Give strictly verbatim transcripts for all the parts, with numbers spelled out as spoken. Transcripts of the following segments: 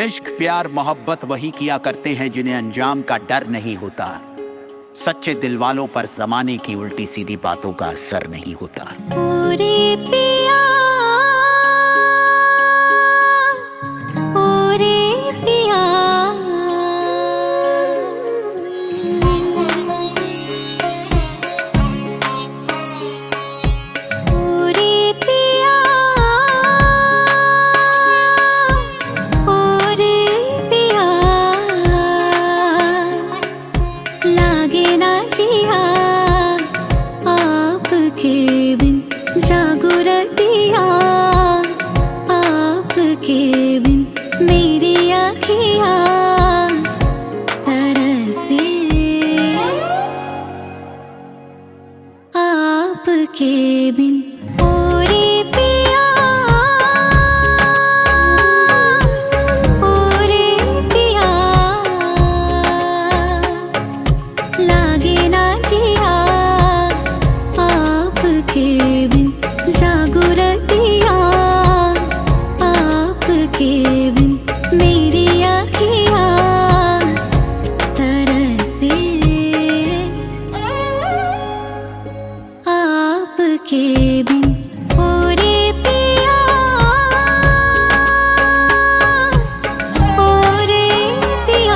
इश्क प्यार मोहब्बत वही किया करते हैं जिन्हें अंजाम का डर नहीं होता। सच्चे दिल वालों पर जमाने की उल्टी सीधी बातों का असर नहीं होता। पूरे पिया पूरे पिया पूरे पिया पूरे पिया लागे ना जिया आपके बिन जागो रतिया आपके बिन मेरी आँखियाँ तरसे आपके बिन पूरे पिया पूरे पिया लागे ना जिया आपके बिन जागो रतिया आपके बिन मेरी आँखियाँ तरसे आपके बिन पूरे पिया पूरे पिया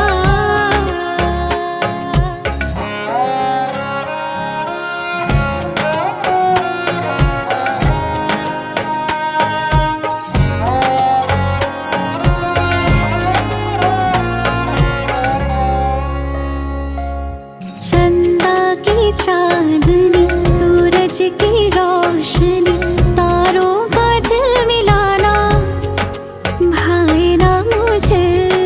चंदा की चांदनी सूरज की रोशनी तारों का झिलमिलाना भाए ना मुझे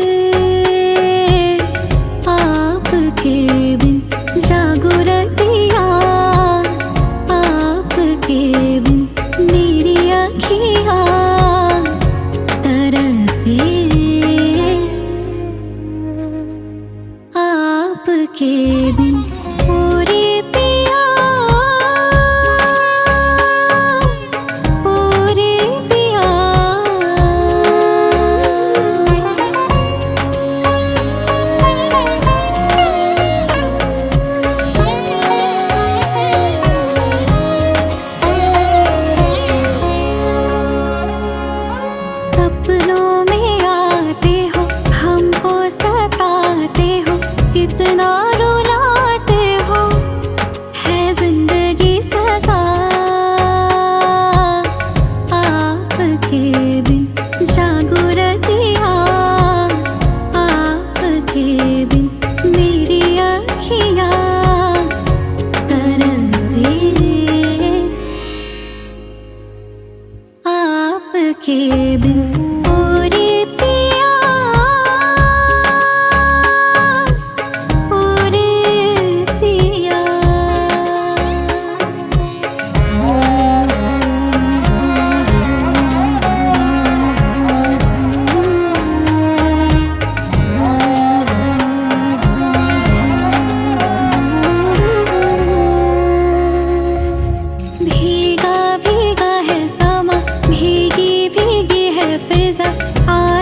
आपके बिन जागो रतिया आपके बिन मेरी आँखियाँ तरसे आपके बिन पूरे पिया पूरे पिया सपनों में आते हो हमको सताते हो कितना रुलाते हो है जिंदगी सजा आपके बिन जागो रतिया आपके बिन मेरी आँखियाँ तरसे आपके बिन पूरे पिया पूरे पिया भीगा भीगा है समा भीगी भीगी है फिजा।